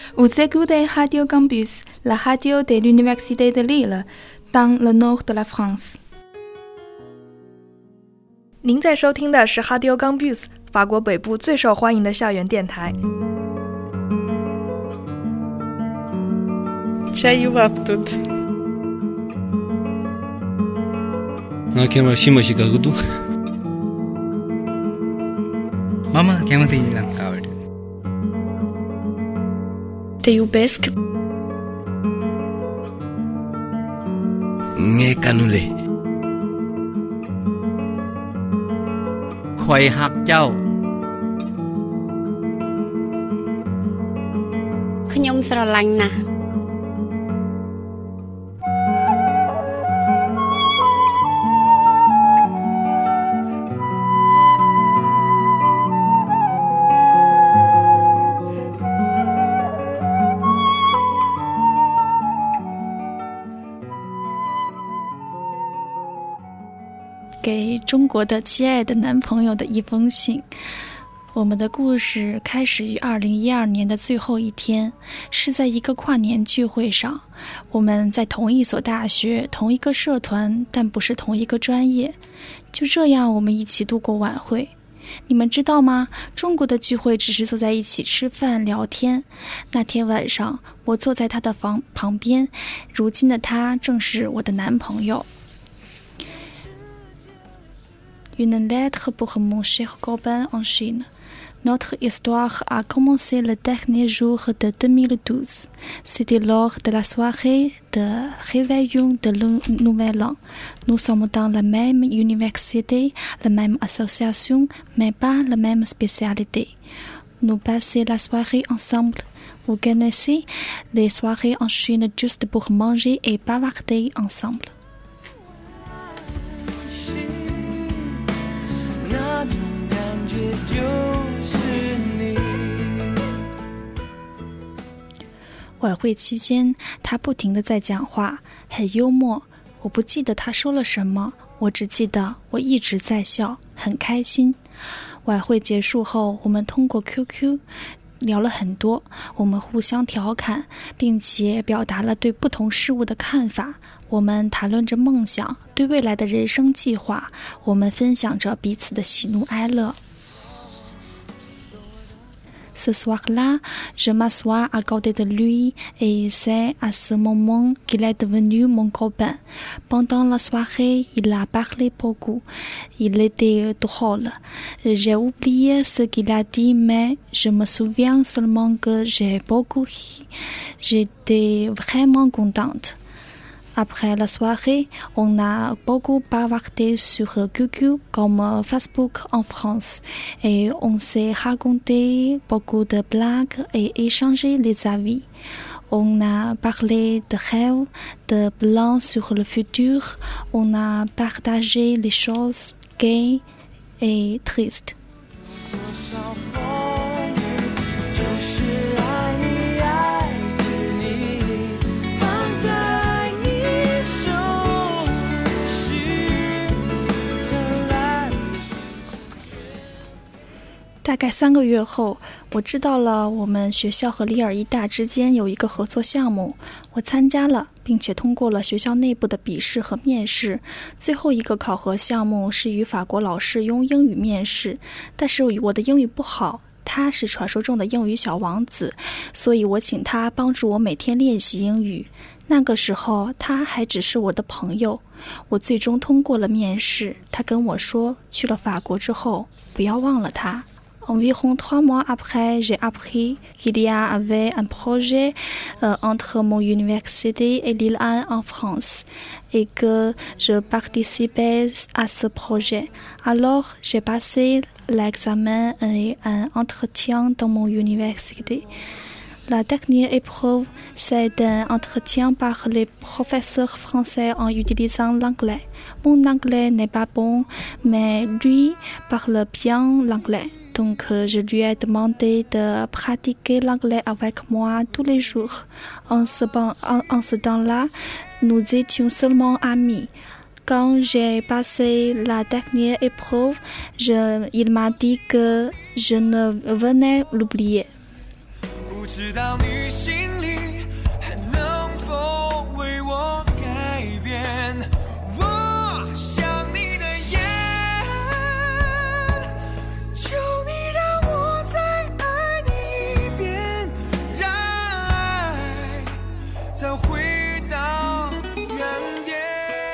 Vous écoutez Radio Campus, la radio de l'Université de Lille, dans le nord de la France. 您在收听的是 Radio Campus， 法国北部最受欢迎的校园电台。 Чаю вам тут. Chiamo Shimoshi Gagudu. Mama chiamati Lancard. Te iubesc. Nghe canule. Khoai hạt châu. ខ្ញុំស្រឡាញ់ណាស់给中国的亲爱的男朋友的一封信。我们的故事开始于2012年的最后一天，是在一个跨年聚会上。我们在同一所大学，同一个社团，但不是同一个专业。就这样，我们一起度过晚会。你们知道吗？中国的聚会只是坐在一起吃饭聊天。那天晚上，我坐在他的旁边，如今的他正是我的男朋友。Une lettre pour mon cher copain en Chine. Notre histoire a commencé le dernier jour de 2012. C'était lors de la soirée de réveillon de Nouvel An. Nous sommes dans la même université, la même association, mais pas la même spécialité. Nous passons la soirée ensemble. Vous connaissez les soirées en Chine juste pour manger et bavarder ensemble.晚会期间，他不停地在讲话，很幽默。我不记得他说了什么，我只记得我一直在笑，很开心。晚会结束后，我们通过 QQ 聊了很多，我们互相调侃，并且表达了对不同事物的看法。我们谈论着梦想，对未来的人生计划，我们分享着彼此的喜怒哀乐。Ce soir-là, je m'assois à côté de lui et c'est à ce moment qu'il est devenu mon copain. Pendant la soirée, il a parlé beaucoup. Il était drôle. J'ai oublié ce qu'il a dit, mais je me souviens seulement que j'ai beaucoup ri. J'étais vraiment contente.Après la soirée, on a beaucoup bavardé sur QQ comme Facebook en France et on s'est raconté beaucoup de blagues et échangé les avis. On a parlé de rêves, de plans sur le futur. On a partagé les choses gaies et tristes.大概3个月后，我知道了我们学校和里尔医大之间有一个合作项目，我参加了，并且通过了学校内部的笔试和面试。最后一个考核项目是与法国老师用英语面试，但是我的英语不好，他是传说中的英语小王子，所以我请他帮助我每天练习英语。那个时候他还只是我的朋友。我最终通过了面试，他跟我说，去了法国之后不要忘了他。Environ 3 mois après, j'ai appris qu'il y avait un projet entre mon université et Lille en France et que je participais à ce projet. Alors, j'ai passé l'examen et un entretien dans mon université. La dernière épreuve, c'est un entretien par les professeurs français en utilisant l'anglais. Mon anglais n'est pas bon, mais lui parle bien l'anglais.Donc, je lui ai demandé de pratiquer l'anglais avec moi tous les jours. En ce temps-là, nous étions seulement amis. Quand j'ai passé la dernière épreuve, il m'a dit que je ne venais l'oublier. 知道你心里还能否为我改变。我想你的眼，求你让我再爱你一遍，让爱再回到原点。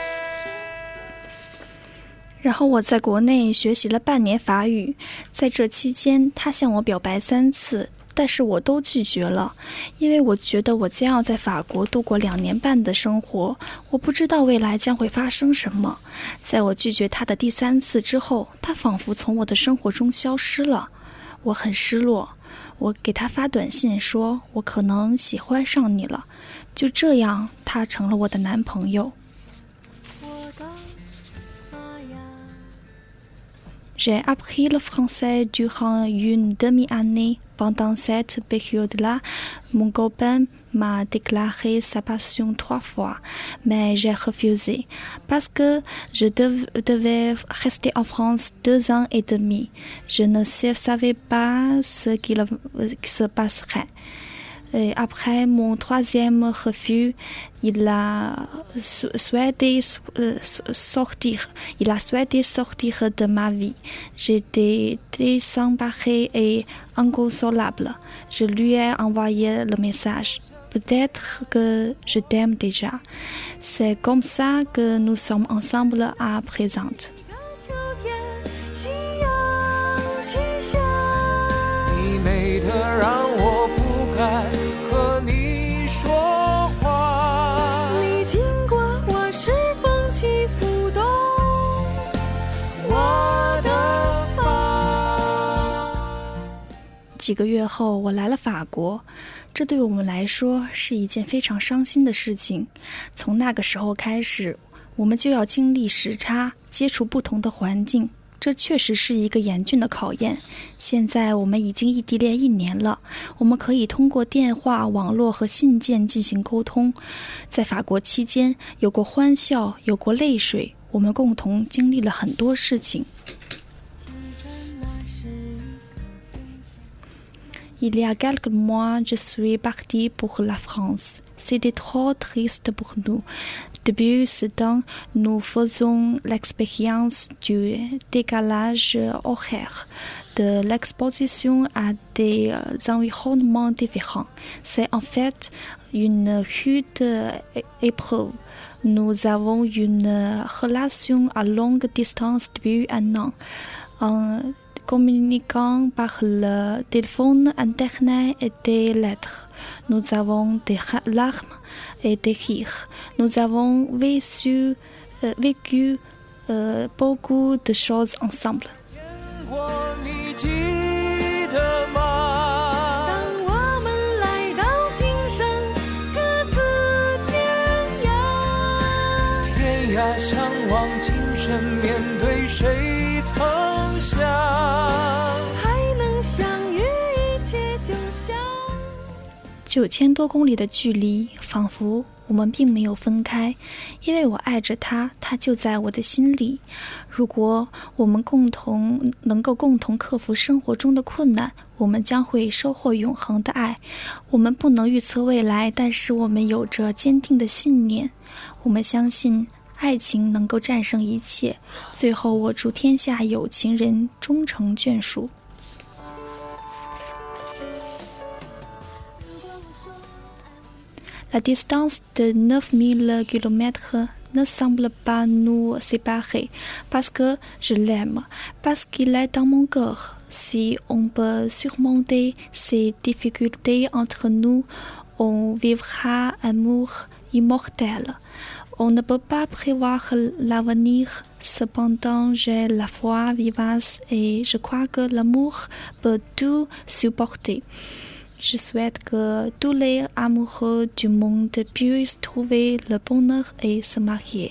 然后我在国内学习了半年法语，在这期间他向我表白3次，但是我都拒绝了，因为我觉得我将要在法国度过2年半的生活，我不知道未来将会发生什么。在我拒绝他的第3次之后，他仿佛从我的生活中消失了，我很失落。我给他发短信说，我可能喜欢上你了。就这样，他成了我的男朋友。J'ai appris le français durant une demi-année. Pendant cette période-là, mon copain m'a déclaré sa passion 3 fois, mais j'ai refusé parce que je devais rester en France 2 ans et demi. Je ne savais pas ce qu'il se passerait. Et après mon 3e refus, il a souhaité sortir. Il a souhaité sortir de ma vie. J'étais désemparée et inconsolable. Je lui ai envoyé le message. Peut-être que je t'aime déjà. C'est comme ça que nous sommes ensemble à présent. 你美得让我不敢和你说话， 你经过我是风起浮动我的发。 几个月后，我来了法国，这对我们来说是一件非常伤心的事情。从那个时候开始，我们就要经历时差，接触不同的环境，这确实是一个严峻的考验。现在我们已经异地恋1年了，我们可以通过电话、网络和信件进行沟通。在法国期间，有过欢笑，有过泪水，我们共同经历了很多事情。Il y a quelques mois, je suis partie pour la France. C'était trop triste pour nous. Depuis ce temps, nous faisons l'expérience du décalage horaire, de l'exposition à des environnements différents. C'est en fait une rude épreuve. Nous avons une relation à longue distance depuis 1 an. Communiquant par le téléphone, Internet et des lettres. Nous avons des larmes et des rires. Nous avons vécu beaucoup de choses ensemble. 相望今生，面对谁曾想， 还能相遇，一切就像 9000多公里的距离，仿佛我们并没有分开，因为我爱着他，他就在我的心里。如果我们能够共同克服生活中的困难，我们将会收获永恒的爱。我们不能预测未来，但是我们有着坚定的信念。我们相信爱情能够战胜一切。最后，我祝天下有情人终成眷属。La distance de 9000 km ne semble pas nous séparer, parce que je l'aime, parce qu'il est dans mon cœur. Si on peut surmonter ces difficultés entre nous, on vivra un amour immortel.On ne peut pas prévoir l'avenir, cependant j'ai la foi vivace et je crois que l'amour peut tout supporter. Je souhaite que tous les amoureux du monde puissent trouver le bonheur et se marier.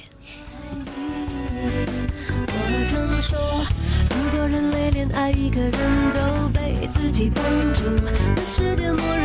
如果人类恋爱一个人都被自己绑住，那世界末日